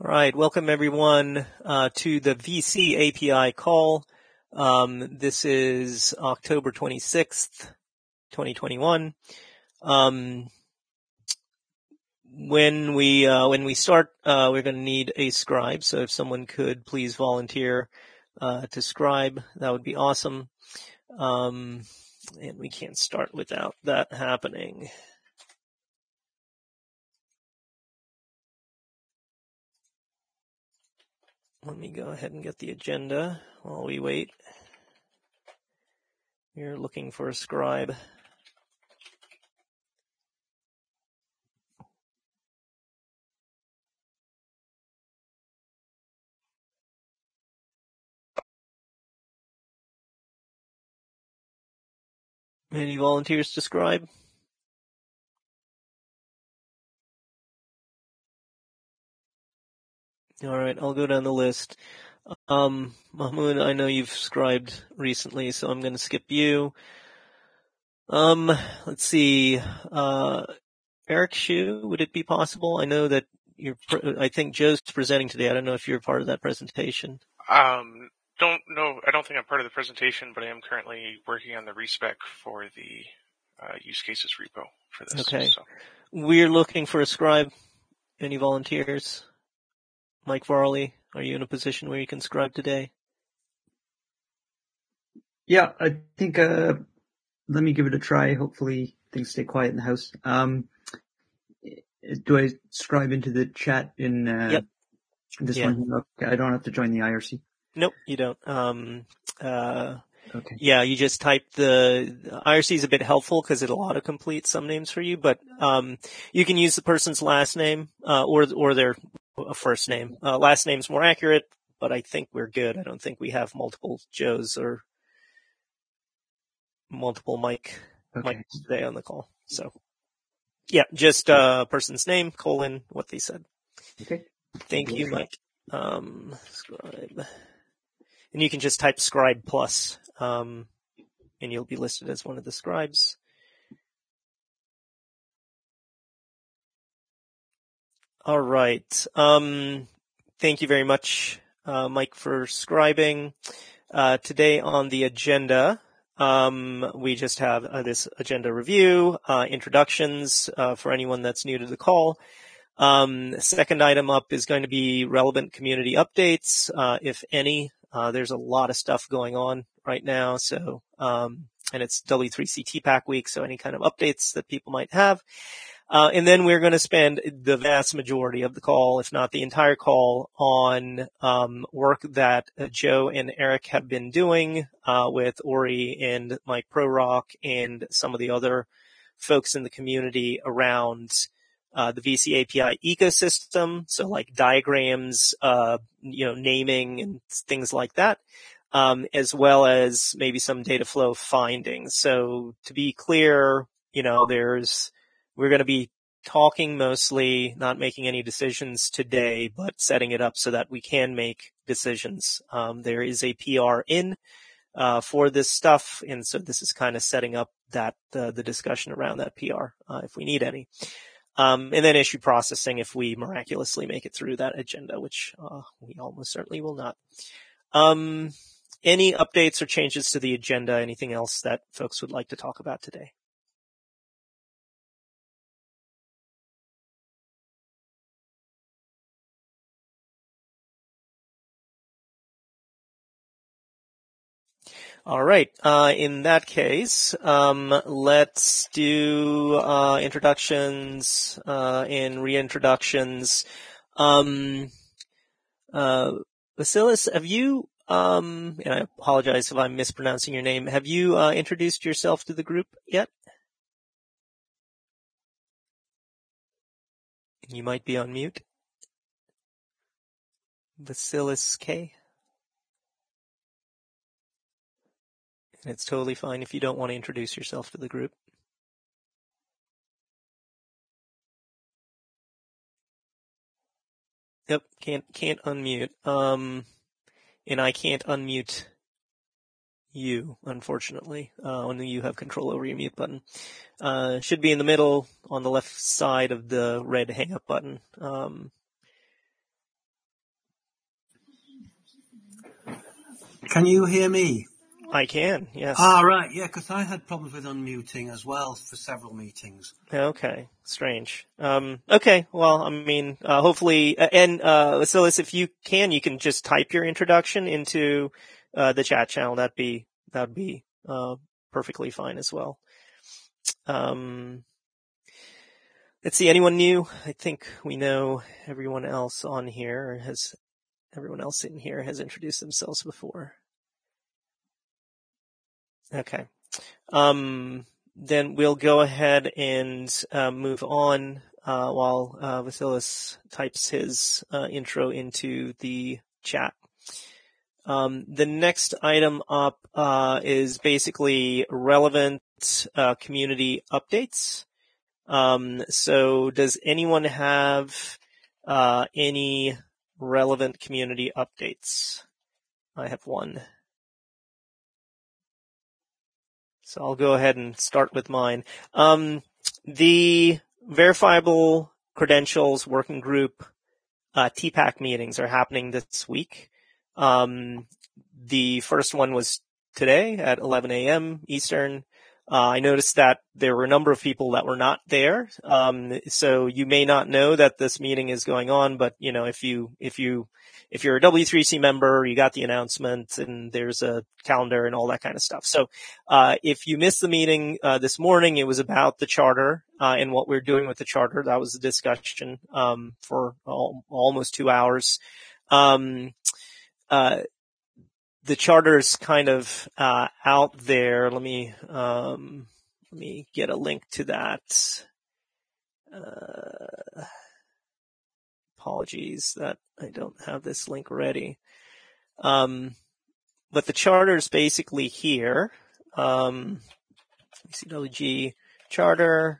All right, welcome everyone to the VC API call. This is October 26th, 2021. When we start, we're going to need a scribe. So if someone could please volunteer to scribe, that would be awesome. And we can't start without that happening. Let me go ahead and get the agenda while we wait. We're looking for a scribe. Any volunteers to scribe? All right, I'll go down the list. Mahmoud, I know you've scribed recently, so I'm going to skip you. Let's see. Eric Shu, would it be possible? I know that I think Joe's presenting today. I don't know if you're part of that presentation. Don't know. I don't think I'm part of the presentation, but I am currently working on the respec for the use cases repo for this. Okay. So. We're looking for a scribe. Any volunteers? Mike Varley, are you in a position where you can scribe today? Yeah, I think, let me give it a try. Hopefully things stay quiet in the house. Do I scribe into the chat in, Yep. this one? Okay, I don't have to join the IRC. Nope, you don't. Okay. Yeah, you just type the IRC is a bit helpful because it'll autocomplete some names for you, but you can use the person's last name or their first name. Last name's more accurate, but I think we're good. I don't think we have multiple Joes or multiple Mike today on the call. So yeah, just person's name, colon, what they said. Okay. Thank you, Mike. Scribe. And you can just type scribe plus, and you'll be listed as one of the scribes. All right. Thank you very much, Mike, for scribing. Today on the agenda, we just have this agenda review, introductions for anyone that's new to the call. Second item up is going to be relevant community updates, if any. There's a lot of stuff going on right now, so and it's W3C TPAC week, so any kind of updates that people might have. And then we're going to spend the vast majority of the call, if not the entire call, on work that Joe and Eric have been doing with Ori and Mike ProRock and some of the other folks in the community around the VC API ecosystem, so like diagrams, naming and things like that, as well as maybe some data flow findings. So to be clear, we're going to be talking mostly, not making any decisions today, but setting it up so that we can make decisions. There is a PR in for this stuff, and so this is kind of setting up that the discussion around that PR if we need any. And then issue processing if we miraculously make it through that agenda, which we almost certainly will not. Any updates or changes to the agenda? Anything else that folks would like to talk about today? All right. In that case, let's do introductions and reintroductions. Vasilis, have you? And I apologize if I'm mispronouncing your name. Have you introduced yourself to the group yet? You might be on mute. Vasilis K. And it's totally fine if you don't want to introduce yourself to the group. Yep, can't unmute. And I can't unmute you, unfortunately. Only you have control over your mute button. Should be in the middle on the left side of the red hang up button. Can you hear me? I can, yes. Right, yeah, because I had problems with unmuting as well for several meetings. Okay, strange. Okay, well, I mean, hopefully, and Vasilis, if you can just type your introduction into the chat channel. That'd be perfectly fine as well. Let's see, anyone new? I think we know everyone else on here, or everyone else in here has introduced themselves before. Okay. Then we'll go ahead and move on while Vasilis types his intro into the chat. The next item up is basically relevant community updates. So does anyone have any relevant community updates? I have one. So I'll go ahead and start with mine. The Verifiable Credentials Working Group TPAC meetings are happening this week. The first one was today at 11 a.m. Eastern. I noticed that there were a number of people that were not there. So you may not know that this meeting is going on, but you know, if you're a W3C member, you got the announcement and there's a calendar and all that kind of stuff. So, if you missed the meeting, this morning, it was about the charter, and what we're doing with the charter. That was the discussion, for almost 2 hours. The charter is kind of out there. Let me get a link to that. Apologies that I don't have this link ready. But the charter is basically here. VCWG charter.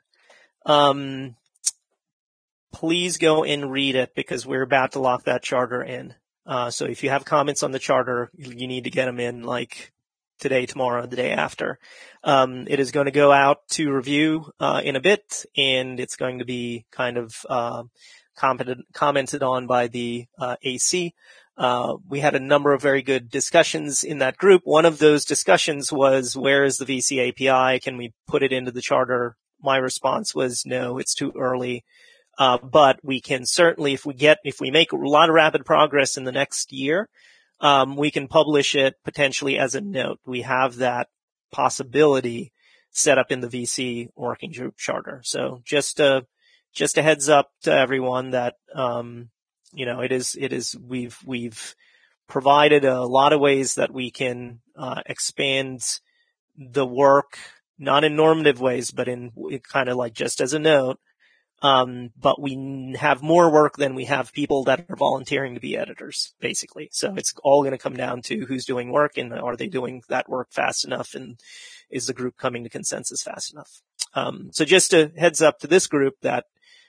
Please go and read it because we're about to lock that charter in. So if you have comments on the charter, you need to get them in like today, tomorrow, the day after. It is going to go out to review in a bit, and it's going to be kind of commented on by the AC. We had a number of very good discussions in that group. One of those discussions was, where is the VC API? Can we put it into the charter? My response was, no, it's too early. But we can certainly, if we make a lot of rapid progress in the next year, we can publish it potentially as a note. We have that possibility set up in the VC working group charter. So just a heads up to everyone that, we've provided a lot of ways that we can, expand the work, not in normative ways, but in kind of like just as a note. But we have more work than we have people that are volunteering to be editors, basically. So it's all going to come down to who's doing work and are they doing that work fast enough, and is the group coming to consensus fast enough? So just a heads up to this group that,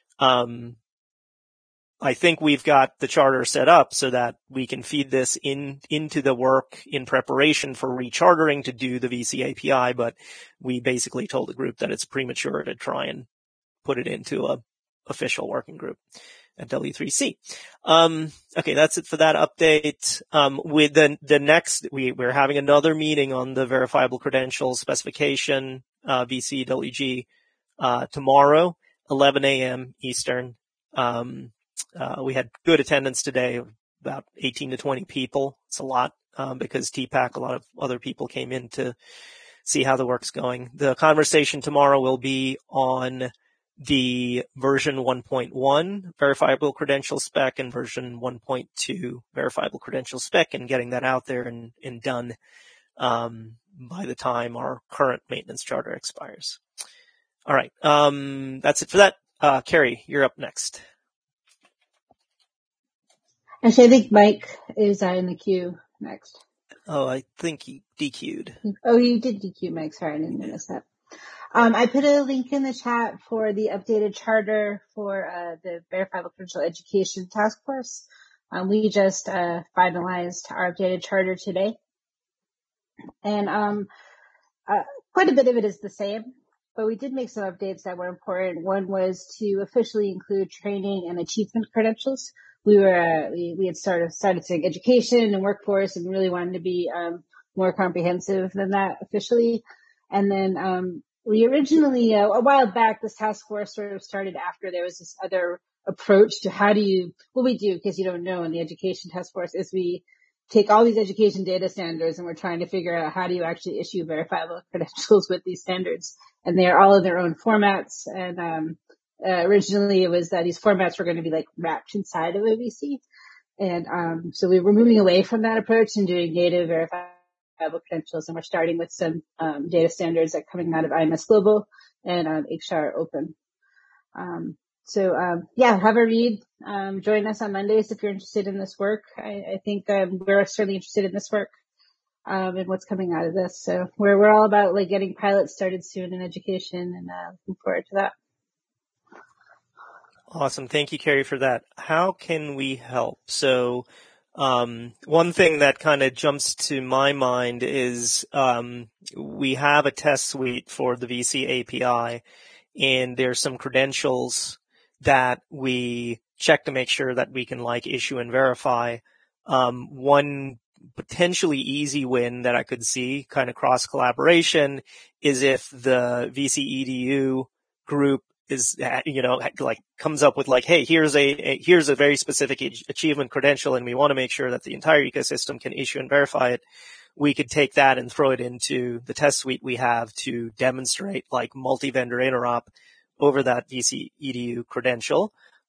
I think we've got the charter set up so that we can feed this into the work in preparation for rechartering to do the VC API, but we basically told the group that it's premature to try and put it into a official working group at W3C. Okay, that's it for that update. With the next, we're having another meeting on the verifiable credentials specification, VCWG, tomorrow, 11 a.m. Eastern. We had good attendance today, about 18 to 20 people. It's a lot, because TPAC, a lot of other people came in to see how the work's going. The conversation tomorrow will be on the version 1.1 verifiable credential spec and version 1.2 verifiable credential spec, and getting that out there and done, by the time our current maintenance charter expires. All right. That's it for that. Carrie, you're up next. Actually, I think Mike is in the queue next. Oh, I think he DQ'd. Oh, you did DQ Mike. Sorry, I didn't notice that. I put a link in the chat for the updated charter for the Verifiable Credential Education Task Force. We just finalized our updated charter today. And quite a bit of it is the same, but we did make some updates that were important. One was to officially include training and achievement credentials, we had started saying education and workforce and really wanted to be, more comprehensive than that officially. And then, we originally, a while back, this task force sort of started after there was this other approach to what we do, because you don't know, in the education task force, is we take all these education data standards and we're trying to figure out how do you actually issue verifiable credentials with these standards. And they're all in their own formats. And, originally it was that these formats were going to be like wrapped inside of OVC. And, so we were moving away from that approach and doing native verifiable credentials. And we're starting with some, data standards that are coming out of IMS Global and, HR Open. Yeah, have a read. Join us on Mondays if you're interested in this work. I think, we're certainly interested in this work, and what's coming out of this. So we're all about like getting pilots started soon in education, and, looking forward to that. Awesome. Thank you, Carrie, for that. How can we help? So, one thing that kind of jumps to my mind is, we have a test suite for the VC API, and there's some credentials that we check to make sure that we can like issue and verify. One potentially easy win that I could see, kind of cross collaboration, is if the VC EDU group is, like comes up with like, hey, here's a very specific achievement credential, and we want to make sure that the entire ecosystem can issue and verify it. We could take that and throw it into the test suite we have to demonstrate like multi-vendor interop over that VC EDU credential.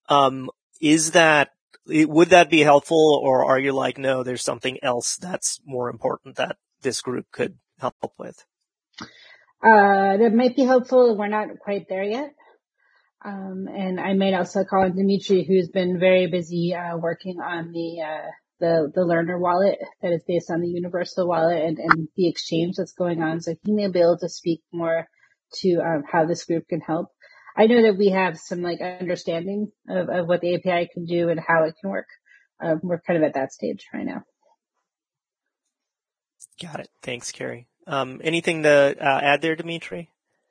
Would that be helpful, or are you like, no, there's something else that's more important that this group could help with? That might be helpful. We're not quite there yet. And I might also call on Dimitri, who's been very busy, working on the learner wallet that is based on the universal wallet and the exchange that's going on. So he may be able to speak more to, how this group can help. I know that we have some like understanding of what the API can do and how it can work. We're kind of at that stage right now. Got it. Thanks, Carrie. Anything to add there, Dimitri?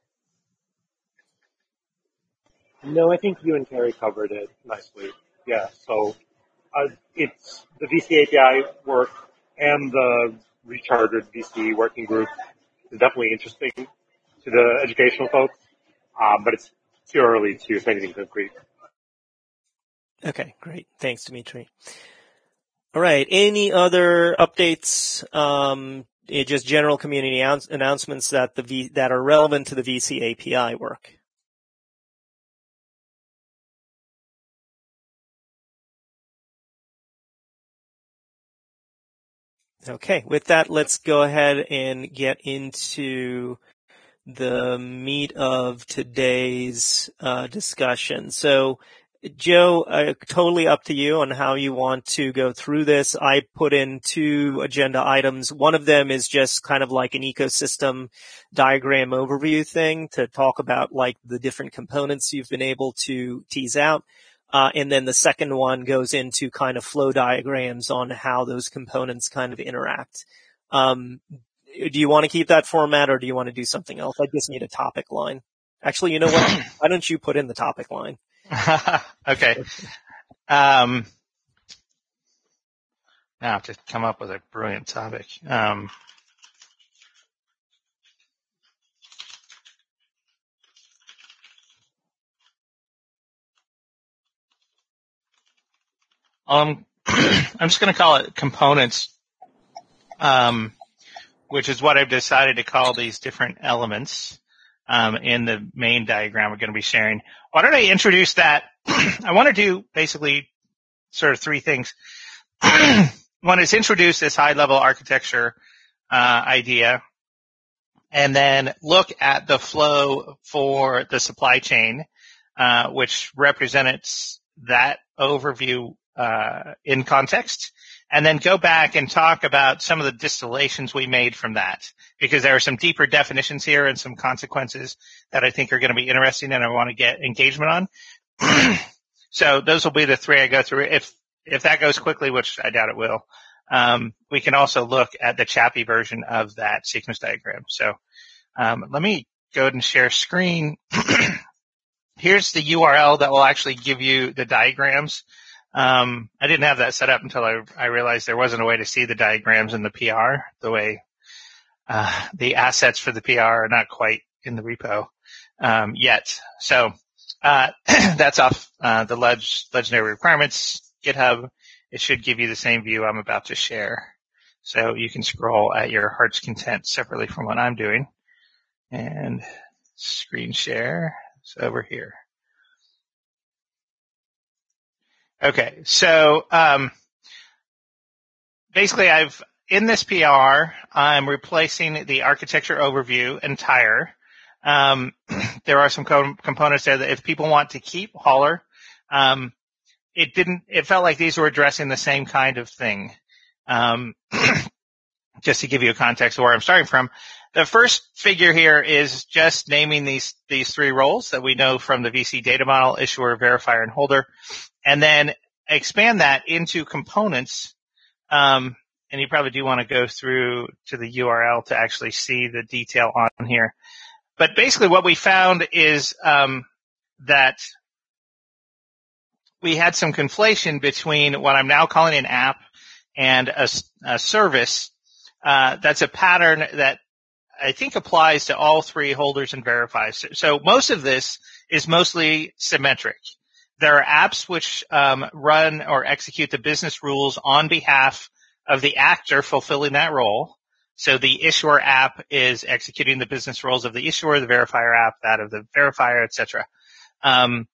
No, I think you and Carrie covered it nicely. Yeah, so it's the VC API work and the rechartered VC working group is definitely interesting to the educational folks, but it's too early to say anything concrete. Okay, great. Thanks, Dimitri. All right. Any other updates? Just general community announcements that that are relevant to the VC API work. Okay, with that, let's go ahead and get into the meat of today's discussion. So, Joe, totally up to you on how you want to go through this. I put in 2 agenda items. One of them is just kind of like an ecosystem diagram overview thing to talk about like the different components you've been able to tease out. And then the second one goes into kind of flow diagrams on how those components kind of interact. Do you want to keep that format, or do you want to do something else? I just need a topic line. Actually, you know what? Why don't you put in the topic line? Okay. Now I have to come up with a brilliant topic. I'm just going to call it components, which is what I've decided to call these different elements in the main diagram we're going to be sharing. Why don't I introduce that? I want to do basically sort of 3 things. One is introduce this high-level architecture idea, and then look at the flow for the supply chain, which represents that overview in context, and then go back and talk about some of the distillations we made from that, because there are some deeper definitions here and some consequences that I think are going to be interesting and I want to get engagement on. So those will be the 3 I go through. If that goes quickly, which I doubt it will, we can also look at the Chappie version of that sequence diagram. So let me go ahead and share screen. Here's the URL that will actually give you the diagrams I didn't have that set up until I realized there wasn't a way to see the diagrams in the PR the way the assets for the PR are not quite in the repo yet. So that's off the Legendary Requirements GitHub. It should give you the same view I'm about to share. So you can scroll at your heart's content separately from what I'm doing. And screen share. It's over here. Okay, so basically in this PR, I'm replacing the architecture overview entire. There are some components there that if people want to keep Hauler, it felt like these were addressing the same kind of thing. Just to give you a context of where I'm starting from. The first figure here is just naming these three roles that we know from the VC data model: issuer, verifier, and holder, and then expand that into components. And you probably do want to go through to the URL to actually see the detail on here. But basically what we found is that we had some conflation between what I'm now calling an app and a service. That's a pattern that I think applies to all three holders and verifiers. So most of this is mostly symmetric. There are apps which run or execute the business rules on behalf of the actor fulfilling that role. So the issuer app is executing the business roles of the issuer, the verifier app, that of the verifier, etc. And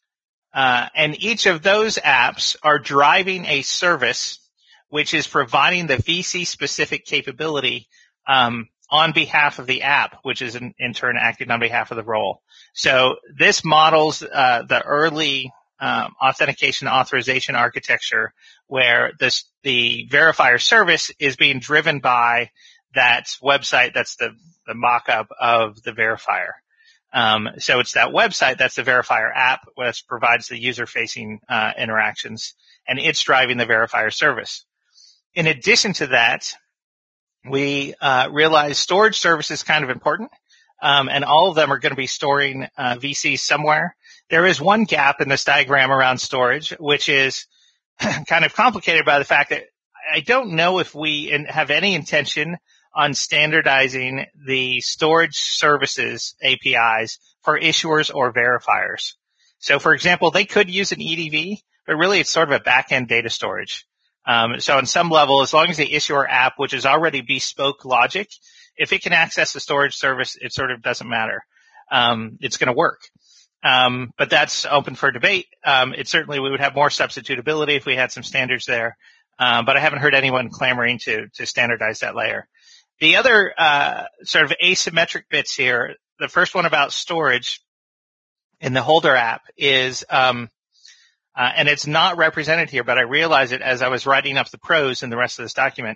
each of those apps are driving a service which is providing the VC-specific capability on behalf of the app, which is in turn acting on behalf of the role. So this models the early authentication authorization architecture where the verifier service is being driven by that website that's the mock-up of the verifier. So it's that website that's the verifier app which provides the user-facing interactions, and it's driving the verifier service. In addition to that, we realized storage service is kind of important, and all of them are going to be storing VCs somewhere. There is one gap in this diagram around storage, which is kind of complicated by the fact that I don't know if we have any intention on standardizing the storage services APIs for issuers or verifiers. So, for example, they could use an EDV, but really it's sort of a back-end data storage. So on some level, as long as the issuer app, which is already bespoke logic, if it can access the storage service, it sort of doesn't matter. It's going to work. But that's open for debate. We would have more substitutability if we had some standards there. But I haven't heard anyone clamoring to standardize that layer. The other, sort of asymmetric bits here, the first one about storage in the holder app is, and it's not represented here, but I realized it as I was writing up the prose in the rest of this document.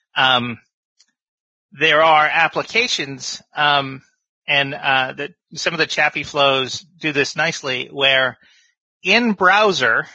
There are applications, and some of the Chappy flows do this nicely, where in browser,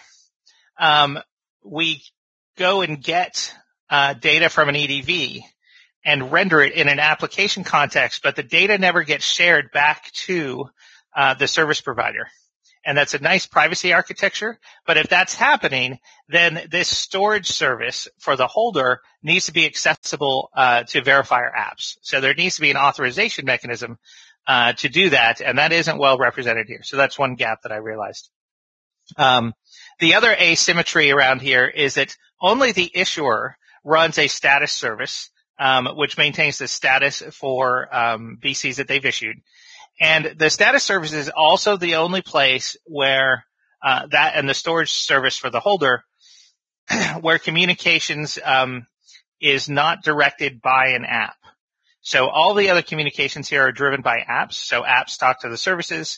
we go and get data from an EDV and render it in an application context, but the data never gets shared back to the service provider. And that's a nice privacy architecture. But if that's happening, then this storage service for the holder needs to be accessible to verifier apps. So there needs to be an authorization mechanism to do that, and that isn't well represented here. So that's one gap that I realized. The other asymmetry around here is that only the issuer runs a status service, which maintains the status for VCs that they've issued. And the status service is also the only place where that and the storage service for the holder where communications is not directed by an app. So all the other communications here are driven by apps. So apps talk to the services.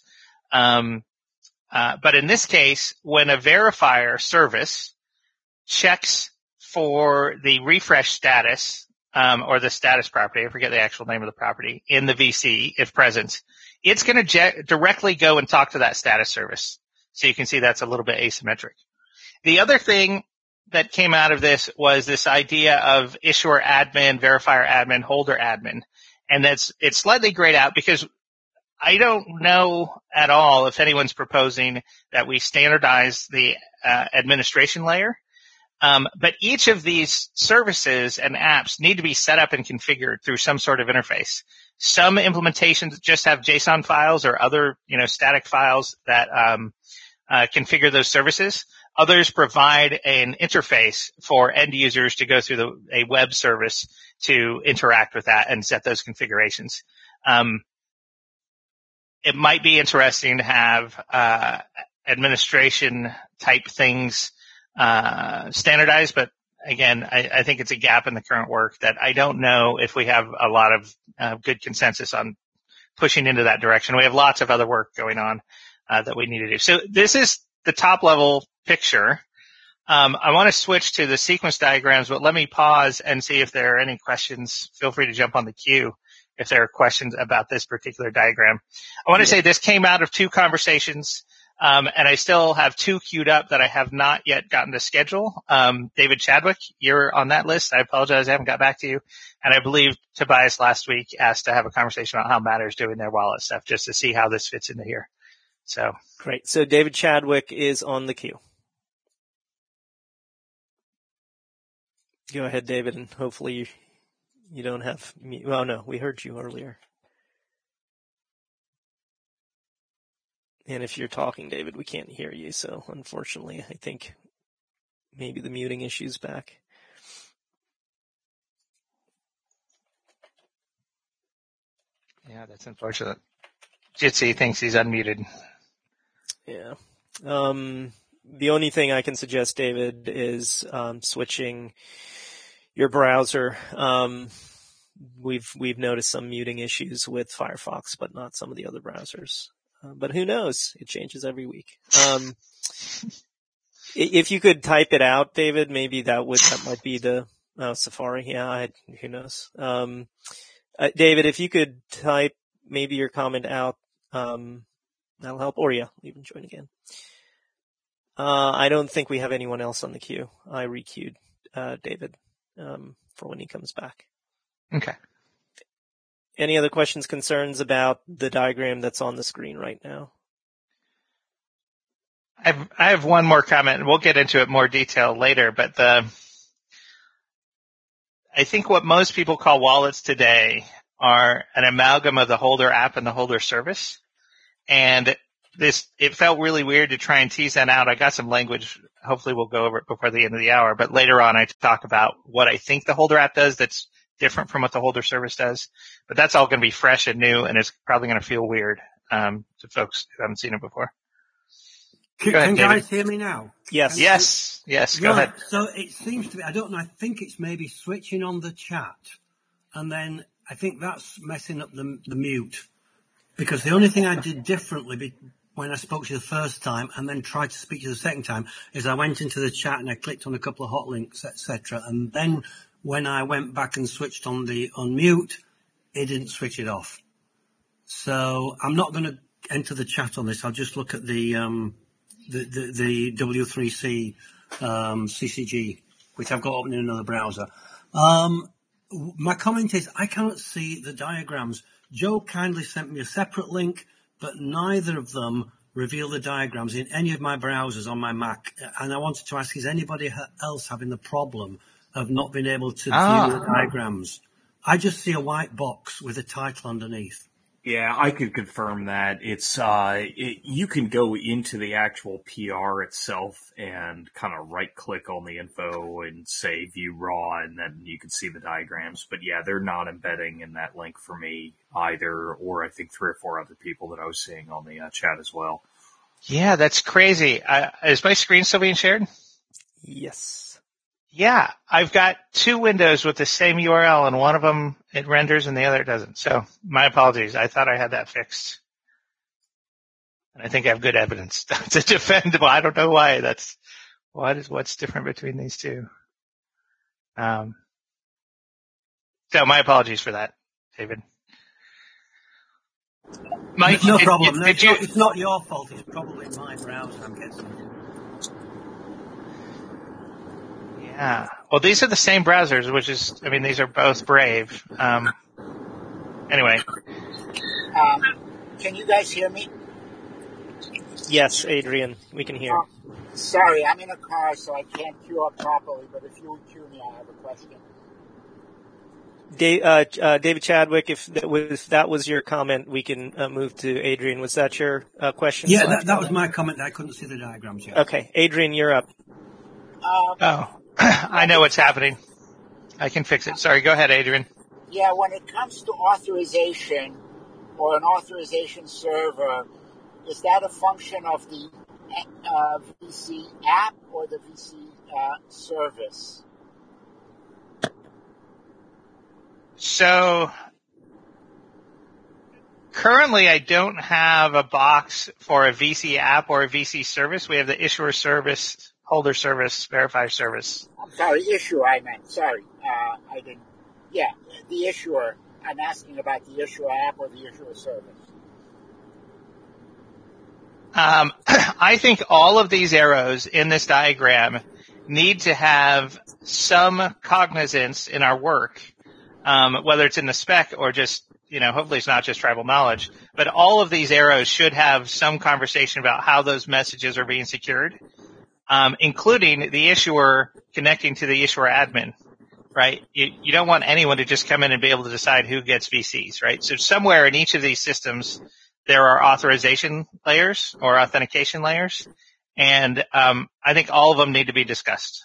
But in this case, when a verifier service checks for the refresh status or the status property, I forget the actual name of the property, in the VC, if present, it's going to directly go and talk to that status service. So you can see that's a little bit asymmetric. The other thing that came out of this was this idea of issuer admin, verifier admin, holder admin. And it's slightly grayed out because I don't know at all if anyone's proposing that we standardize the administration layer. But each of these services and apps need to be set up and configured through some sort of interface. Some implementations just have JSON files or other, static files that configure those services. Others provide an interface for end users to go through a web service to interact with that and set those configurations. It might be interesting to have administration type things standardized, but again, I think it's a gap in the current work that I don't know if we have a lot of good consensus on pushing into that direction. We have lots of other work going on that we need to do. So this is the top level picture. I want to switch to the sequence diagrams, but let me pause and see if there are any questions. Feel free to jump on the queue if there are questions about this particular diagram. I want to say this came out of 2 conversations. And I still have 2 queued up that I have not yet gotten to schedule. David Chadwick, you're on that list. I apologize, I haven't got back to you. And I believe Tobias last week asked to have a conversation about how Matter's doing their wallet stuff, just to see how this fits into here. So great. So David Chadwick is on the queue. Go ahead, David, and hopefully you don't have me. Well, no, we heard you earlier. And if you're talking, David, we can't hear you. So unfortunately, I think maybe the muting issue's back. Yeah, that's unfortunate. Jitsi thinks he's unmuted. Yeah. The only thing I can suggest, David, is switching your browser. We've noticed some muting issues with Firefox, but not some of the other browsers. But who knows? It changes every week. If you could type it out, David, maybe that might be the Safari. Yeah, who knows? David, if you could type maybe your comment out, that'll help. Or yeah, even join again. I don't think we have anyone else on the queue. I re-queued David for when he comes back. Okay. Any other questions, concerns about the diagram that's on the screen right now? I have one more comment, and we'll get into it more detail later, but I think what most people call wallets today are an amalgam of the Holder app and the Holder service. And it felt really weird to try and tease that out. I got some language. Hopefully we'll go over it before the end of the hour, but later on I talk about what I think the Holder app does that's different from what the Holder service does. But that's all going to be fresh and new, and it's probably going to feel weird to folks who haven't seen it before. Can guys hear me now? Yes. Yes. Go ahead. So it seems to be, I don't know, I think it's maybe switching on the chat, and then I think that's messing up the mute. Because the only thing I did differently when I spoke to you the first time and then tried to speak to you the second time is I went into the chat and I clicked on a couple of hot links, etc. And then when I went back and switched on the unmute, it didn't switch it off. So I'm not going to enter the chat on this. I'll just look at the W3C CCG, which I've got open in another browser. My comment is I cannot see the diagrams. Joe kindly sent me a separate link, but neither of them reveal the diagrams in any of my browsers on my Mac. And I wanted to ask, is anybody else having the problem of not being able to view the diagrams? I just see a white box with a title underneath. Yeah, I could confirm that. It's you can go into the actual PR itself and kind of right-click on the info and say View Raw, and then you can see the diagrams. But yeah, they're not embedding in that link for me either, or I think 3 or 4 other people that I was seeing on the chat as well. Yeah, that's crazy. Is my screen still being shared? Yes. Yeah, I've got 2 windows with the same URL, and one of them it renders and the other it doesn't. So my apologies. I thought I had that fixed. And I think I have good evidence to defend. Well, I don't know why. What's different between these 2. So my apologies for that, David. Mike, no problem. It's not your fault. It's probably my browser, I'm guessing. Yeah. Well, these are the same browsers, these are both Brave. Anyway. Can you guys hear me? Yes, Adrian, we can hear. Sorry, I'm in a car, so I can't queue up properly, but if you would queue me, I have a question. David Chadwick, if that was your comment, we can move to Adrian. Was that your question? Yeah, that was my comment. I couldn't see the diagrams yet. Okay, Adrian, you're up. I know what's happening. I can fix it. Sorry, go ahead, Adrian. Yeah, when it comes to authorization or an authorization server, is that a function of the VC app or the VC service? So currently I don't have a box for a VC app or a VC service. We have the issuer service, holder service, verifier service. I'm sorry, issuer I meant. Sorry, I didn't. Yeah, the issuer. I'm asking about the issuer app or the issuer service. I think all of these arrows in this diagram need to have some cognizance in our work, whether it's in the spec or just, hopefully it's not just tribal knowledge, but all of these arrows should have some conversation about how those messages are being secured, including the issuer connecting to the issuer admin, right? You don't want anyone to just come in and be able to decide who gets VCs, right? So somewhere in each of these systems, there are authorization layers or authentication layers, and I think all of them need to be discussed.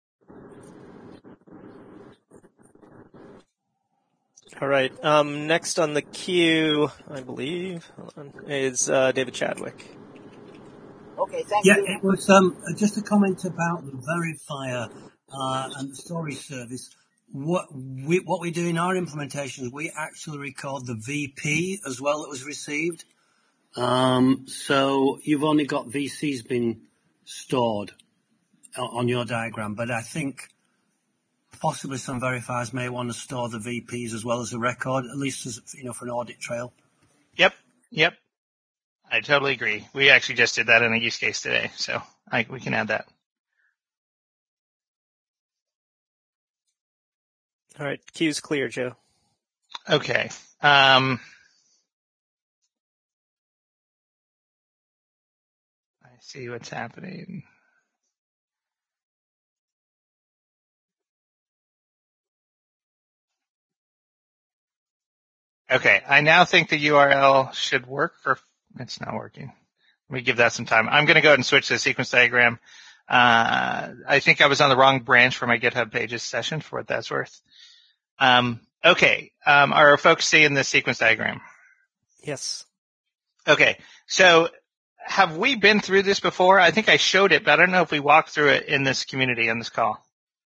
All right. Next on the queue, I believe, is David Chadwick. Okay, thank you. Yeah, it was just a comment about the verifier and the storage service. What we do in our implementations, we actually record the VP as well that was received. So you've only got VCs being stored on your diagram, but I think possibly some verifiers may want to store the VPs as well as the record, at least as, for an audit trail. Yep. I totally agree. We actually just did that in a use case today, so we can add that. All right, queue's clear, Joe. Okay. I see what's happening. Okay, I now think the URL should work it's not working. Let me give that some time. I'm going to go ahead and switch to the sequence diagram. I think I was on the wrong branch for my GitHub Pages session, for what that's worth. Okay, are folks seeing the sequence diagram? Yes. Okay, so have we been through this before? I think I showed it, but I don't know if we walked through it in this community on this call.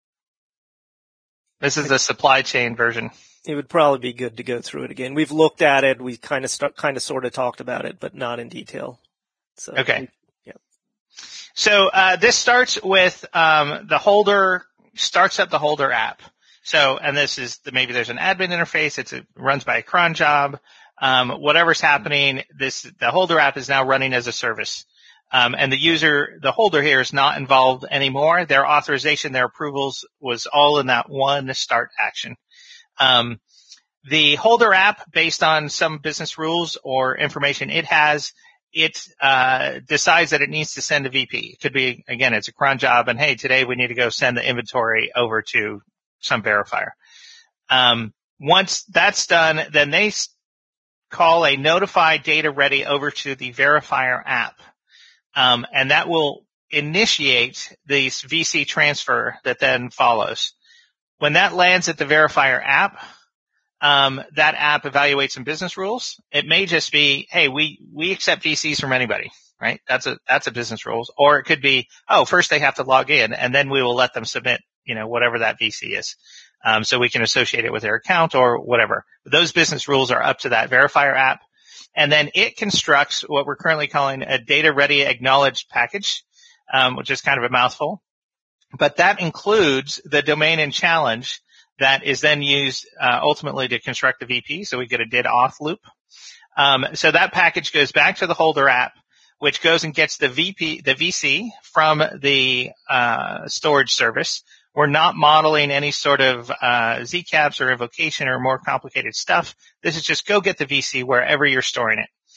This is the supply chain version. It would probably be good to go through it again. We've looked at it. We kind of sort of talked about it, but not in detail. So, okay. Yeah. So, this starts with, the holder, starts up the holder app. So, and this is maybe there's an admin interface. It runs by a cron job. Whatever's happening, the holder app is now running as a service. And the holder here is not involved anymore. Their authorization, their approvals was all in that one start action. The holder app, based on some business rules or information it has, it decides that it needs to send a VP. It could be, again, it's a cron job, and hey, today we need to go send the inventory over to some verifier. Once that's done, then they call a notify data ready over to the verifier app. And that will initiate the VC transfer that then follows. When that lands at the verifier app, that app evaluates some business rules. It may just be, hey, we accept VCs from anybody, right? That's a business rules. Or it could be, first they have to log in, and then we will let them submit, whatever that VC is. So we can associate it with their account or whatever. Those business rules are up to that verifier app. And then it constructs what we're currently calling a data ready acknowledged package, which is kind of a mouthful. But that includes the domain and challenge that is then used ultimately to construct the VP. So we get a did auth loop. So that package goes back to the holder app, which goes and gets the VC from the storage service. We're not modeling any sort of zcaps or invocation or more complicated stuff. This is just go get the VC wherever you're storing it.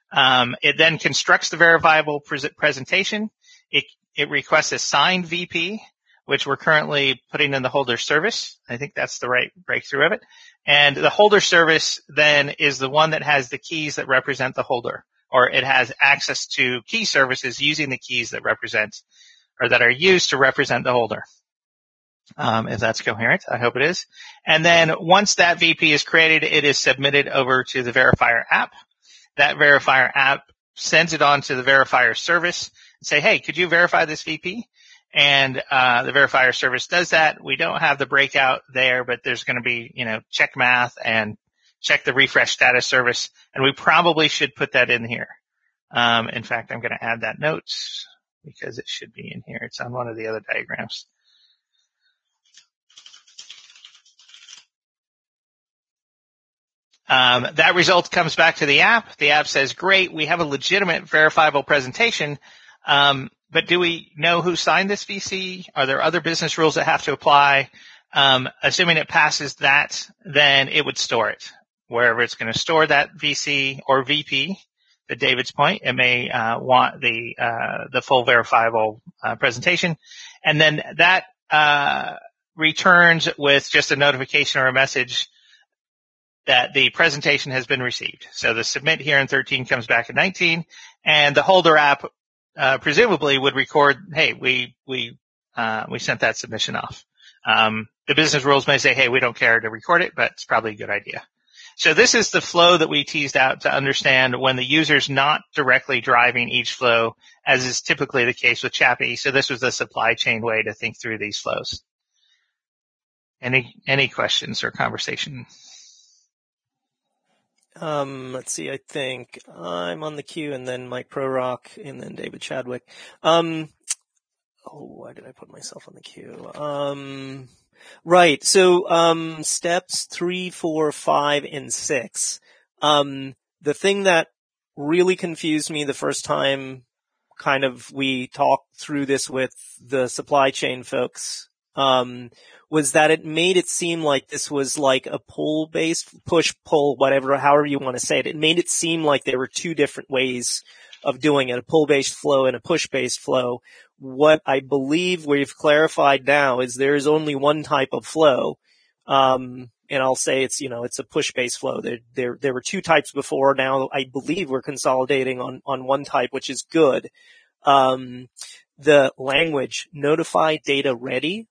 It then constructs the verifiable presentation. It requests a signed VP, which we're currently putting in the holder service. I think that's the right breakthrough of it. And the holder service then is the one that has the keys that represent the holder, or it has access to key services using the keys that represent or that are used to represent the holder. If that's coherent, I hope it is. And then once that VP is created, it is submitted over to the verifier app. That verifier app sends it on to the verifier service and say, hey, could you verify this VP? And the verifier service does that. We don't have the breakout there, but there's going to be, check math and check the refresh status service. And we probably should put that in here. In fact, I'm going to add that note because it should be in here. It's on one of the other diagrams. That result comes back to the app. The app says, great, we have a legitimate verifiable presentation, but do we know who signed this VC? Are there other business rules that have to apply? Assuming it passes that, then it would store it. Wherever it's going to store that VC or VP, to David's point, it may want the full verifiable presentation. And then that returns with just a notification or a message that the presentation has been received. So the submit here in 13 comes back in 19, and the holder app presumably would record, hey, we sent that submission off. The business rules may say, hey, we don't care to record it, but it's probably a good idea. So this is the flow that we teased out to understand when the user's not directly driving each flow, as is typically the case with Chappy. So this was the supply chain way to think through these flows. Any questions or conversation? Let's see, I think I'm on the queue, and then Mike Prorock, and then David Chadwick. Why did I put myself on the queue? Right. So, steps 3, 4, 5, and 6. The thing that really confused me the first time we talked through this with the supply chain folks, was that it made it seem like this was like a pull-based, push-pull, whatever, however you want to say it. It made it seem like there were two different ways of doing it, a pull-based flow and a push-based flow. What I believe we've clarified now is there is only one type of flow. And I'll say it's a push-based flow. There were two types before. Now I believe we're consolidating on one type, which is good. The language, notify data ready,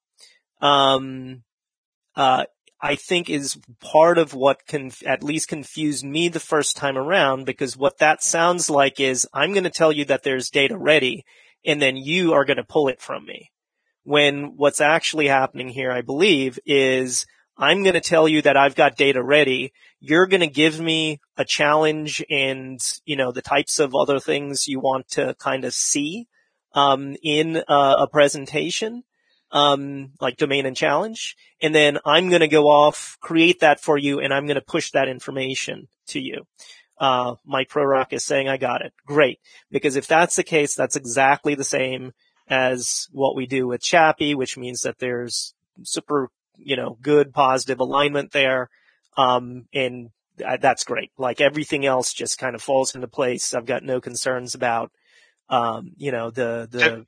I think is part of what can at least confuse me the first time around, because what that sounds like is I'm going to tell you that there's data ready, and then you are going to pull it from me. When what's actually happening here, I believe, is I'm going to tell you that I've got data ready. You're going to give me a challenge and, the types of other things you want to kind of see, in a presentation. Like domain and challenge. And then I'm going to go off, create that for you, and I'm going to push that information to you. Mike Prorock is saying, I got it. Great. Because if that's the case, that's exactly the same as what we do with Chappy, which means that there's super, good positive alignment there. And that's great. Like everything else just kind of falls into place. I've got no concerns about, anyway.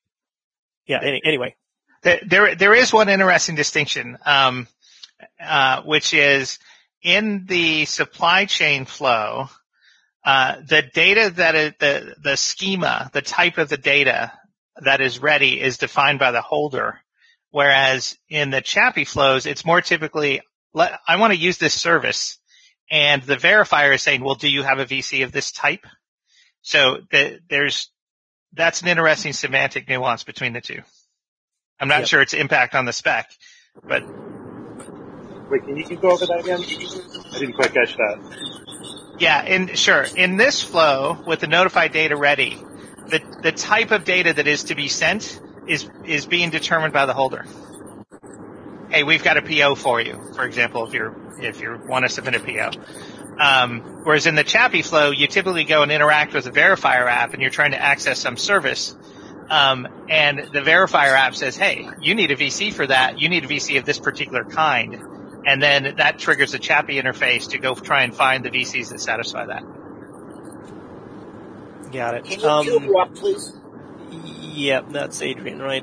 There is one interesting distinction, which is in the supply chain flow, the data the schema, the type of the data that is ready is defined by the holder. Whereas in the Chappy flows, it's more typically, I want to use this service, and the verifier is saying, well, do you have a VC of this type? So that's an interesting semantic nuance between the two. I'm not sure its impact on the spec, but. Wait, can you go over that again? I didn't quite catch that. Yeah, sure. In this flow, with the notified data ready, the type of data that is to be sent is being determined by the holder. Hey, we've got a PO for you, for example, if you want to submit a PO. Whereas in the Chappy flow, you typically go and interact with the verifier app, and you're trying to access some service. And the verifier app says, hey, you need a VC for that. You need a VC of this particular kind. And then that triggers the Chappy interface to go try and find the VCs that satisfy that. Got it. Can you queue me up, please? Yep, that's Adrian, right?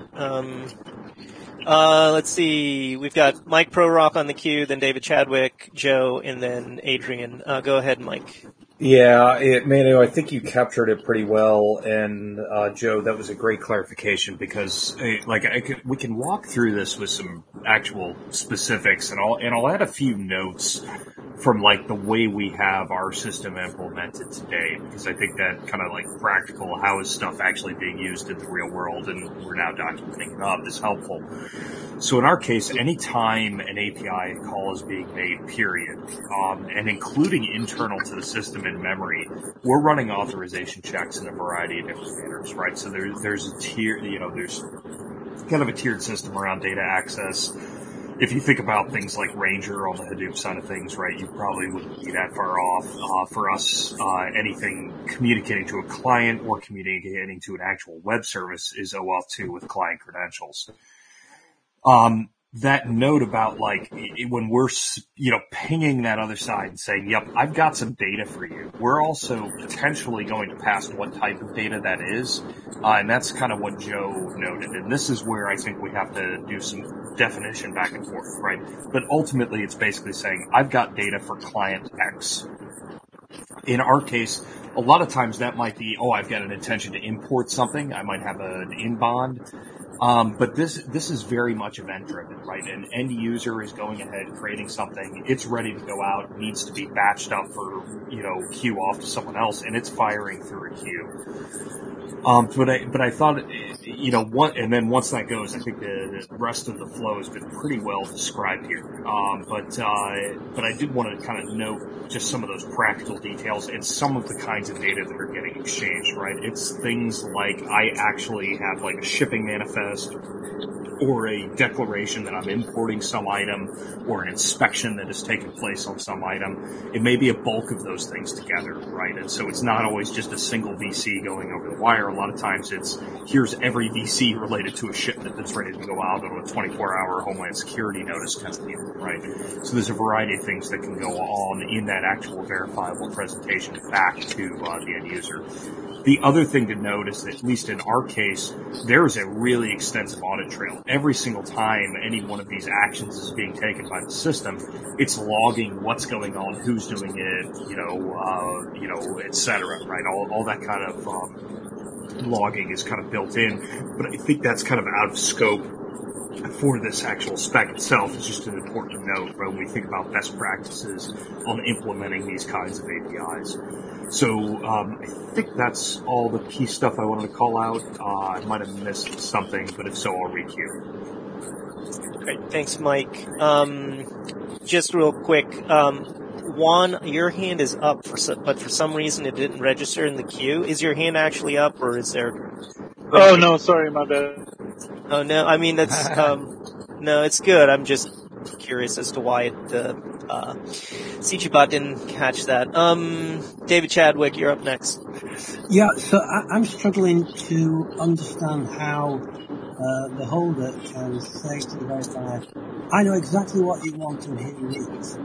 Let's see. We've got Mike Prorock on the queue, then David Chadwick, Joe, and then Adrian. Go ahead, Mike. Yeah, Manu, I think you captured it pretty well, and Joe, that was a great clarification because, we can walk through this with some actual specifics, and I'll add a few notes from like the way we have our system implemented today, because I think that kind of like practical, how is stuff actually being used in the real world, and we're now documenting it up, is helpful. So in our case, any time an API call is being made, period, and including internal to the system in memory, we're running authorization checks in a variety of different manners, right? So there's a tier, there's kind of a tiered system around data access. If you think about things like Ranger on the Hadoop side of things, right, you probably wouldn't be that far off. For us, anything communicating to a client or communicating to an actual web service is OAuth 2 with client credentials. That note about like when we're, pinging that other side and saying, yep, I've got some data for you. We're also potentially going to pass what type of data that is. And that's kind of what Joe noted. And this is where I think we have to do some definition back and forth, right? But ultimately it's basically saying, I've got data for client X. In our case, a lot of times that might be, I've got an intention to import something. I might have an inbound. But this is very much event driven, right? An end user is going ahead, creating something. It's ready to go out, needs to be batched up for, queue off to someone else, and it's firing through a queue. But I thought, and then once that goes, I think the rest of the flow has been pretty well described here. But I did want to kind of note just some of those practical details and some of the kinds of data that are getting exchanged, right? It's things like I actually have like a shipping manifest or a declaration that I'm importing some item or an inspection that has taken place on some item. It may be a bulk of those things together, right? And so it's not always just a single VC going over the wire. A lot of times it's here's every VC related to a shipment that's ready to go out on a 24-hour Homeland Security notice kind of deal, right? So there's a variety of things that can go on in that actual verifiable presentation back to the end user. The other thing to note is that, at least in our case, there is a really extensive audit trail. Every single time any one of these actions is being taken by the system, it's logging what's going on, who's doing it, et cetera, right? All that kind of logging is kind of built in. But I think that's kind of out of scope for this actual spec itself. It's just an important note, right, when we think about best practices on implementing these kinds of APIs. So I think that's all the key stuff I wanted to call out. I might have missed something, but if so, I'll re-queue. Great. Thanks, Mike. Just real quick, Juan, your hand is up, but for some reason it didn't register in the queue. Is your hand actually up, or is there... Oh, no, sorry, my bad. Oh, no, I mean, that's... no, it's good. I'm just curious as to why CGBot didn't catch that. David Chadwick, you're up next. Yeah, so I'm struggling to understand how the holder can say to the verifier, I know exactly what you want and here it is.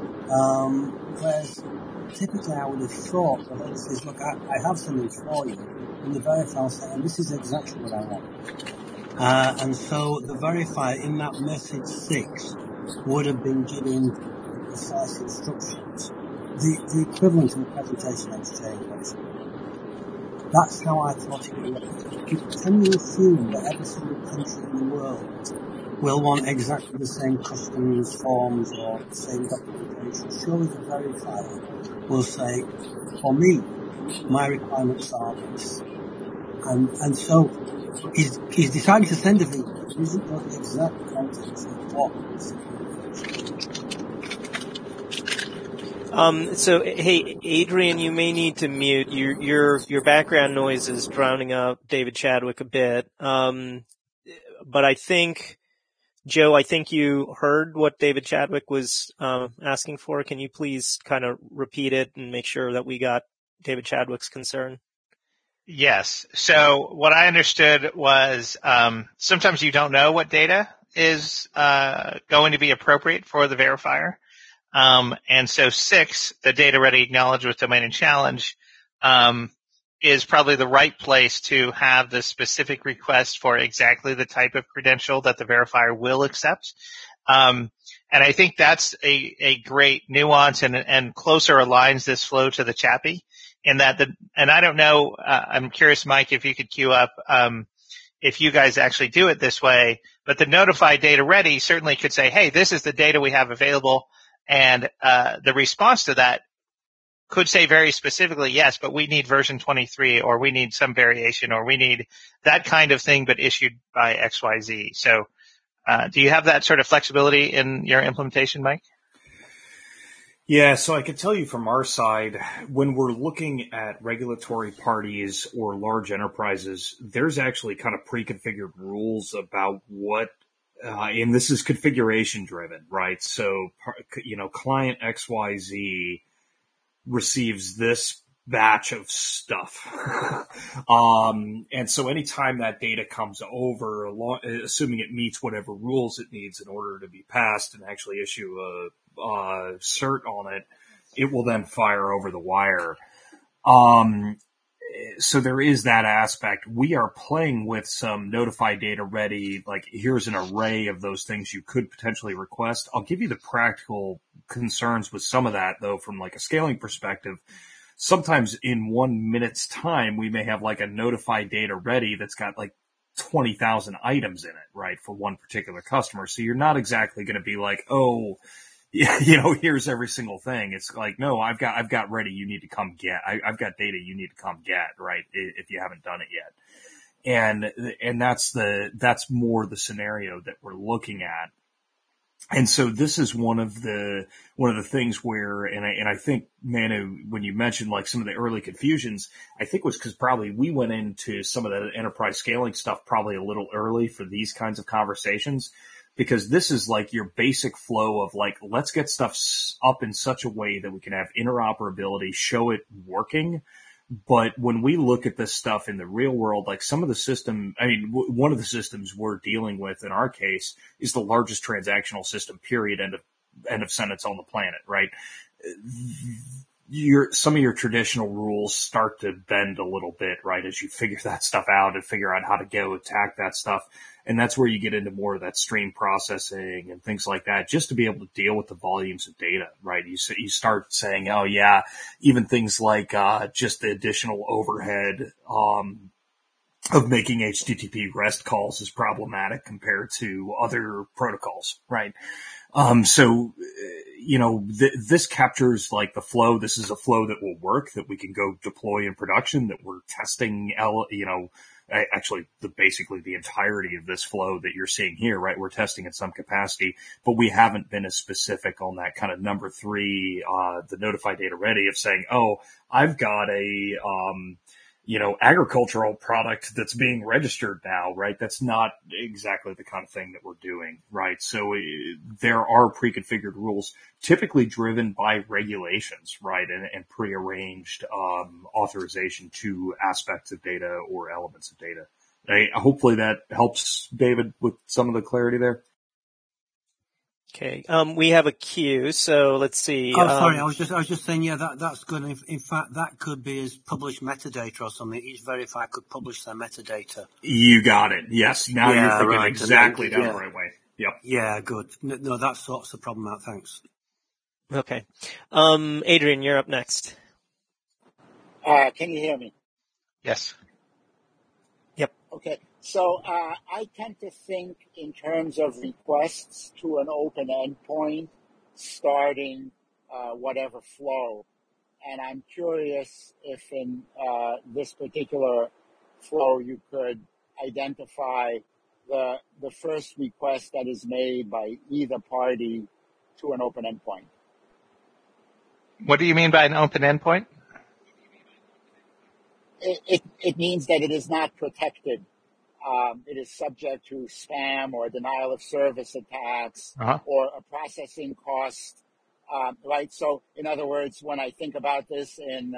Whereas typically I would have thought the holder says, look, I have something for you, and the verifier will say, and this is exactly what I want. And so the verifier in that message 6 would have been giving precise instructions, the equivalent of a presentation entertainment, basically. That's how I thought it would work. Can you assume that every single country in the world will want exactly the same customs forms or the same documentation? Surely the verifier will say, for me, my requirements are this. And so he's deciding to send a video. He doesn't know the exact contents of what So, hey, Adrian, you may need to mute. Your background noise is drowning out David Chadwick a bit. But I think, Joe, you heard what David Chadwick was asking for. Can you please kind of repeat it and make sure that we got David Chadwick's concern? Yes. So what I understood was sometimes you don't know what data is going to be appropriate for the verifier. And so 6, the data ready acknowledge with domain and challenge, is probably the right place to have the specific request for exactly the type of credential that the verifier will accept. And I think that's a great nuance and closer aligns this flow to the CHAPI in that and I don't know, I'm curious, Mike, if you could queue up, if you guys actually do it this way, but the notify data ready certainly could say, hey, this is the data we have available. And, the response to that could say very specifically, yes, but we need version 23 or we need some variation or we need that kind of thing, but issued by XYZ. So, do you have that sort of flexibility in your implementation, Mike? Yeah, so I can tell you from our side, when we're looking at regulatory parties or large enterprises, there's actually kind of pre-configured rules about what, and this is configuration driven, right? So, client XYZ receives this batch of stuff. And so anytime that data comes over, assuming it meets whatever rules it needs in order to be passed and actually issue a cert on it, it will then fire over the wire. So there is that aspect. We are playing with some notify data ready, like here's an array of those things you could potentially request. I'll give you the practical concerns with some of that though, from like a scaling perspective. Sometimes in 1 minute's time, we may have like a notify data ready that's got like 20,000 items in it, right, for one particular customer. So you're not exactly going to be like, oh, here's every single thing. It's like, no, I've got ready. You need to come get. I've got data you need to come get, right? If you haven't done it yet. And that's more the scenario that we're looking at. And so this is one of the things where, and I think, Manu, when you mentioned like some of the early confusions, I think was because probably we went into some of the enterprise scaling stuff probably a little early for these kinds of conversations, because this is like your basic flow of like, let's get stuff up in such a way that we can have interoperability, show it working. But when we look at this stuff in the real world, like some of the system, one of the systems we're dealing with in our case is the largest transactional system, period, end of sentence on the planet, right? Some of your traditional rules start to bend a little bit, right? As you figure that stuff out and figure out how to go attack that stuff. And that's where you get into more of that stream processing and things like that, just to be able to deal with the volumes of data, right? You start saying, oh yeah, even things like, just the additional overhead, of making HTTP REST calls is problematic compared to other protocols, right? This captures like the flow. This is a flow that will work, that we can go deploy in production, that we're testing, actually basically the entirety of this flow that you're seeing here, right? We're testing in some capacity, but we haven't been as specific on that kind of number 3, the notify data ready of saying, oh, I've got a, agricultural product that's being registered now, right? That's not exactly the kind of thing that we're doing, right? So there are pre-configured rules typically driven by regulations, right? And prearranged, authorization to aspects of data or elements of data. Hopefully that helps, David, with some of the clarity there. Okay. We have a queue, so let's see. Oh, sorry. I was just saying, yeah, that's good. In fact, that could be as published metadata or something. Each verifier could publish their metadata. You got it. Yes. Now you're thinking right. exactly down the right way. Yep. Yeah, good. No, that sorts the problem out. Thanks. Okay. Adrian, you're up next. Can you hear me? Yes. Yep. Okay. So I tend to think in terms of requests to an open endpoint starting whatever flow. And I'm curious if in this particular flow you could identify the first request that is made by either party to an open endpoint. What do you mean by an open endpoint? It means that it is not protected. It is subject to spam or denial of service attacks or a processing cost, right? So, in other words, when I think about this in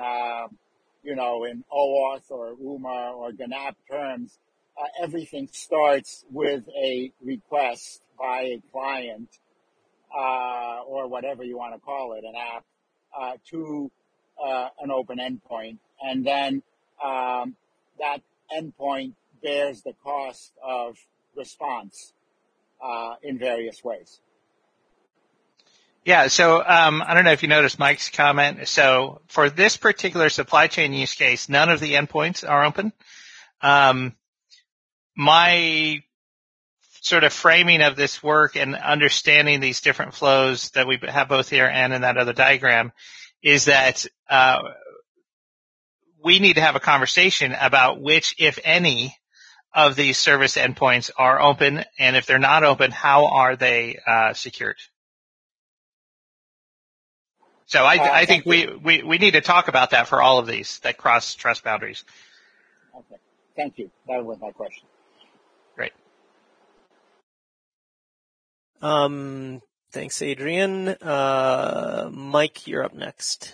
OAuth or UMA or GANAP terms, everything starts with a request by a client or whatever you want to call it, an app, to an open endpoint, and then that endpoint bears the cost of response in various ways. Yeah, so I don't know if you noticed Mike's comment. So for this particular supply chain use case, none of the endpoints are open. My sort of framing of this work and understanding these different flows that we have both here and in that other diagram is that we need to have a conversation about which, if any, of these service endpoints are open, and if they're not open, how are they secured? So I think we need to talk about that for all of these that cross trust boundaries. Okay. Thank you. That was my question. Great. Thanks, Adrian. Mike, you're up next.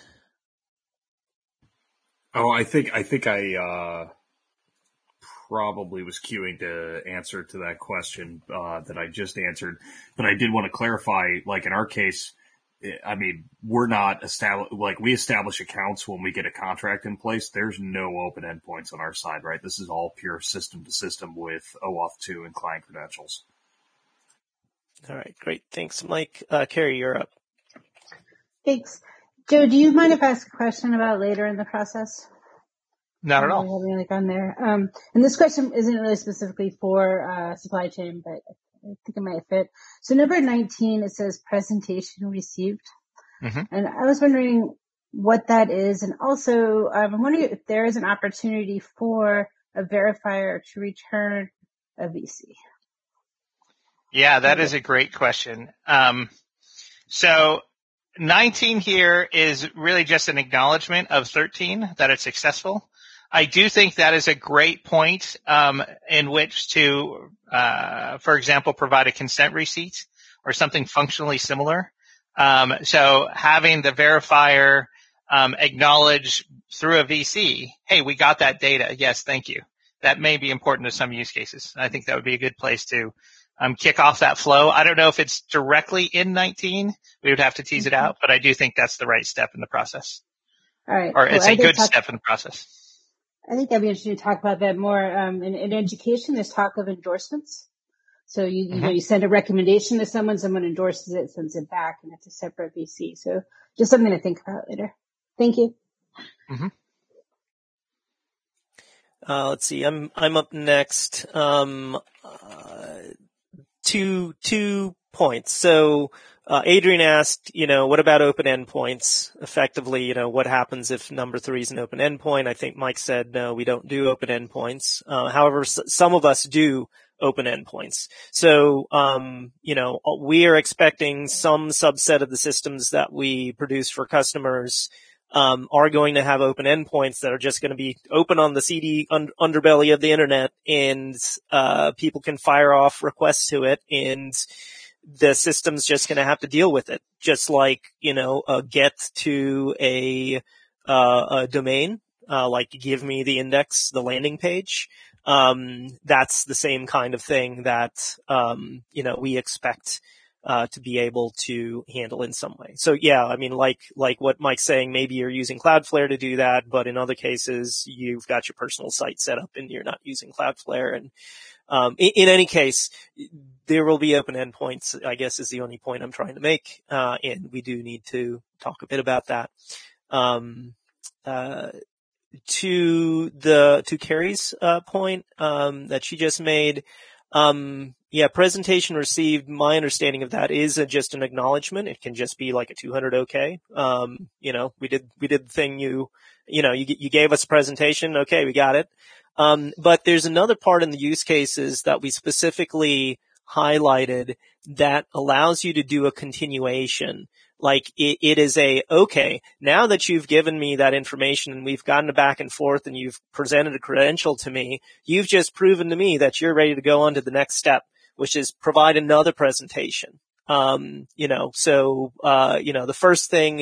Oh, I think I probably was queuing to answer to that question that I just answered, but I did want to clarify, like in our case, I mean, we're not we establish accounts when we get a contract in place. There's no open endpoints on our side, right? This is all pure system to system with OAuth 2 and client credentials. All right, great. Thanks, Mike. Carrie, you're up. Thanks. Joe, do you mind if I ask a question about later in the process? Not at all. On there. And this question isn't really specifically for supply chain, but I think it might fit. So number 19, it says presentation received. Mm-hmm. And I was wondering what that is. And also, I'm wondering if there is an opportunity for a verifier to return a VC. Yeah, that is a great question. So 19 here is really just an acknowledgement of 13 that it's successful. I do think that is a great point in which to, for example, provide a consent receipt or something functionally similar. So having the verifier acknowledge through a VC, hey, we got that data. Yes, thank you. That may be important to some use cases. I think that would be a good place to kick off that flow. I don't know if it's directly in 19. We would have to tease it out, but I do think that's the right step in the process. All right. Or it's a good step in the process. I think that'd be interesting to talk about that more. In education, there's talk of endorsements. So you know, you send a recommendation to someone endorses it, sends it back, and it's a separate VC. So just something to think about later. Thank you. Mm-hmm. Let's see. I'm up next. Two points. So, Adrian asked, what about open endpoints? Effectively, what happens if number 3 is an open endpoint? I think Mike said, no, we don't do open endpoints. However, some of us do open endpoints. So, we are expecting some subset of the systems that we produce for customers are going to have open endpoints that are just going to be open on the CD underbelly of the internet, and people can fire off requests to it, and the system's just going to have to deal with it, just like a get to a domain, like give me the index, the landing page. That's the same kind of thing that we expect to be able to handle in some way. So yeah, I mean, like what Mike's saying, maybe you're using Cloudflare to do that, but in other cases, you've got your personal site set up and you're not using Cloudflare. And in any case, there will be open endpoints, I guess, is the only point I'm trying to make. And we do need to talk a bit about that. To Carrie's point that she just made, yeah, presentation received, my understanding of that is just an acknowledgement. It can just be like a 200 okay. We did the thing you gave us a presentation. Okay, we got it. But there's another part in the use cases that we specifically highlighted that allows you to do a continuation. Like it is okay, now that you've given me that information and we've gotten a back and forth and you've presented a credential to me, you've just proven to me that you're ready to go on to the next step, which is provide another presentation. The first thing,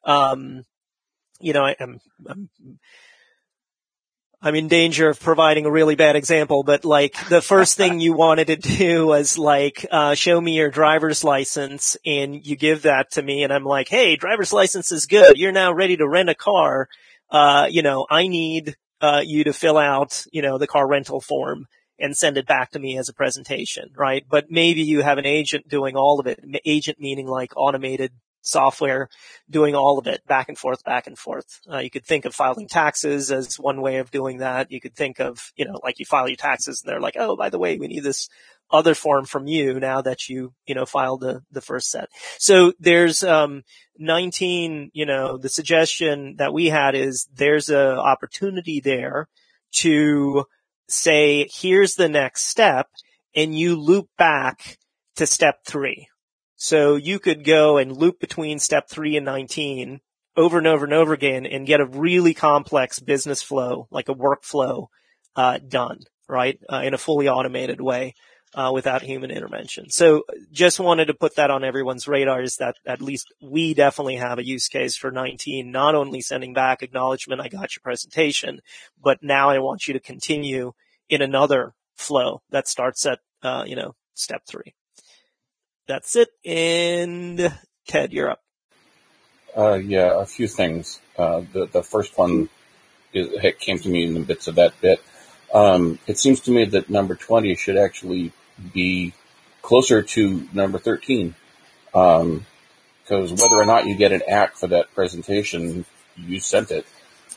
I'm in danger of providing a really bad example, but like the first thing you wanted to do was like, show me your driver's license, and you give that to me and I'm like, hey, driver's license is good. You're now ready to rent a car. I need you to fill out, the car rental form and send it back to me as a presentation, right? But maybe you have an agent doing all of it. Agent meaning like automated software doing all of it, back and forth, back and forth. You could think of filing taxes as one way of doing that. You could think of, like you file your taxes and they're like, oh, by the way, we need this other form from you now that you filed the first set. So there's 19, the suggestion that we had is there's a opportunity there to say, here's the next step, and you loop back to step 3. So you could go and loop between step 3 and 19 over and over and over again and get a really complex business flow, like a workflow, done, right? In a fully automated way, without human intervention. So just wanted to put that on everyone's radar, is that at least we definitely have a use case for 19, not only sending back acknowledgement, I got your presentation, but now I want you to continue in another flow that starts at, step 3. That's it. And Ted, you're up. Yeah, a few things. The first one came to me in the bits of that bit. It seems to me that number 20 should actually be closer to number 13. Because whether or not you get an act for that presentation, you sent it.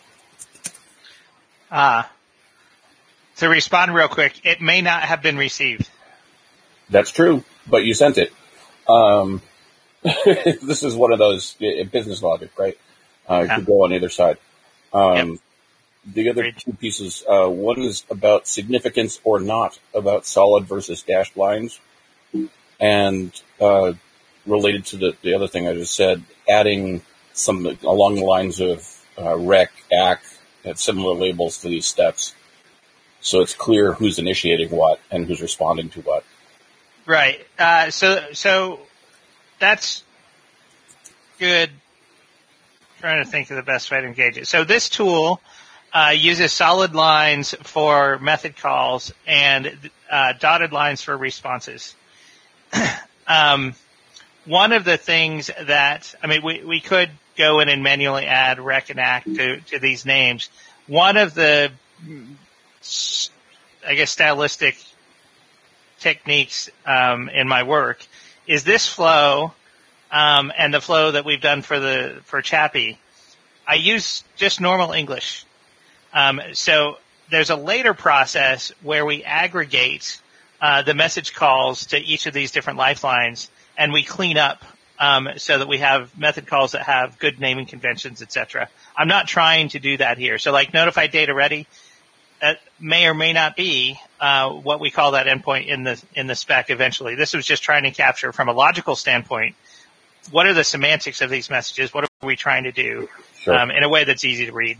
To respond real quick, it may not have been received. That's true, but you sent it. This is one of those business logic, right? It could go on either side. Yep. The other two pieces, one is about significance or not, about solid versus dashed lines, and related to the other thing I just said, adding some along the lines of rec, ac, and similar labels to these steps, so it's clear who's initiating what and who's responding to what. Right. So that's good. Trying to think of the best way to engage it. So this tool uses solid lines for method calls and dotted lines for responses. One of the things that, we could go in and manually add rec and act to these names. One of the, stylistic techniques in my work is this flow, and the flow that we've done for Chappie. I use just normal English. So there's a later process where we aggregate the message calls to each of these different lifelines, and we clean up so that we have method calls that have good naming conventions, etc. I'm not trying to do that here. So like notified data ready, that may or may not be what we call that endpoint in the spec eventually. This was just trying to capture from a logical standpoint, what are the semantics of these messages? What are we trying to do? Sure. In a way that's easy to read.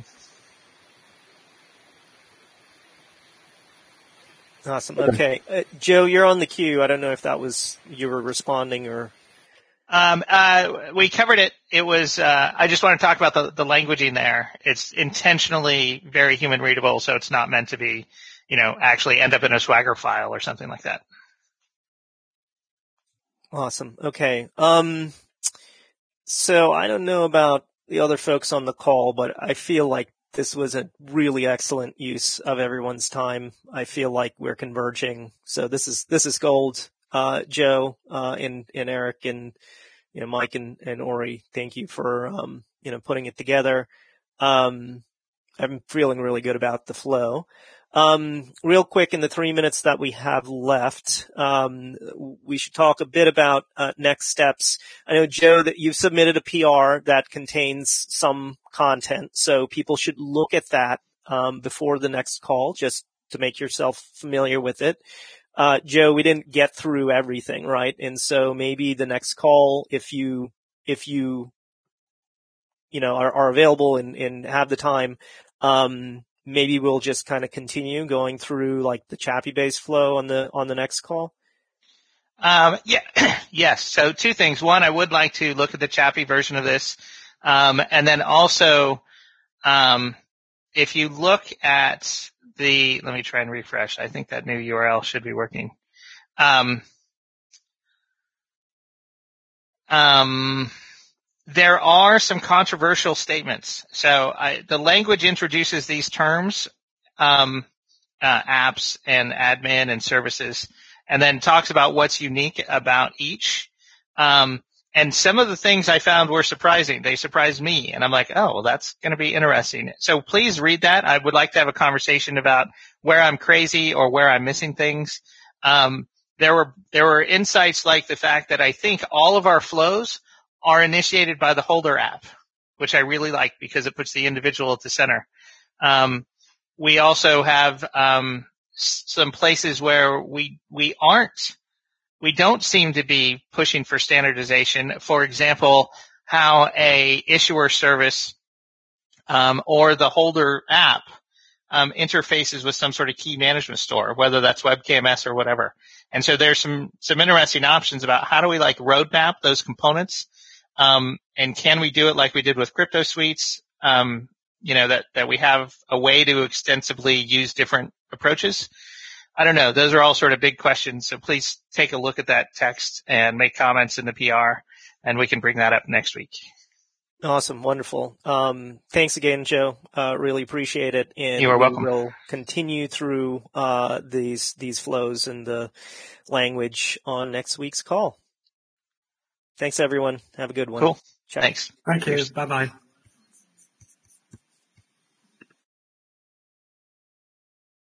Awesome. Okay. Joe, you're on the queue. I don't know if that was you were responding or. We covered it. It was, I just want to talk about the languaging there. It's intentionally very human readable, so it's not meant to be, actually end up in a Swagger file or something like that. Awesome. Okay. So I don't know about the other folks on the call, but I feel like this was a really excellent use of everyone's time. I feel like we're converging. So this is gold. Joe, and Eric and, Mike and Ori, thank you for, putting it together. I'm feeling really good about the flow. Real quick in the 3 minutes that we have left, we should talk a bit about, next steps. I know, Joe, that you've submitted a PR that contains some content, so people should look at that, before the next call, just to make yourself familiar with it. Joe, we didn't get through everything, right? And so maybe the next call, if you are available and have the time, maybe we'll just kind of continue going through like the Chappie based flow on the next call. Yes. So two things. One, I would like to look at the Chappie version of this. And then also, if you look at let me try and refresh. I think that new URL should be working. there are some controversial statements. So the language introduces these terms, apps and admin and services, and then talks about what's unique about each. And some of the things I found were surprising. They surprised me, and I'm like, oh, well, that's going to be interesting. So please read that. I would like to have a conversation about where I'm crazy or where I'm missing things. There were insights like the fact that I think all of our flows are initiated by the Holder app, which I really like because it puts the individual at the center. We also have some places where we don't seem to be pushing for standardization. For example, how a issuer service or the Holder app interfaces with some sort of key management store, whether that's WebKMS or whatever. And so there's some interesting options about how do we like roadmap those components, and can we do it like we did with Crypto Suites? That we have a way to extensively use different approaches. I don't know. Those are all sort of big questions. So please take a look at that text and make comments in the PR, and we can bring that up next week. Awesome. Wonderful. Thanks again, Joe. Really appreciate it. And you are welcome. We'll continue through, these flows and the language on next week's call. Thanks, everyone. Have a good one. Cool. Ciao. Thanks. Thank you. Bye-bye.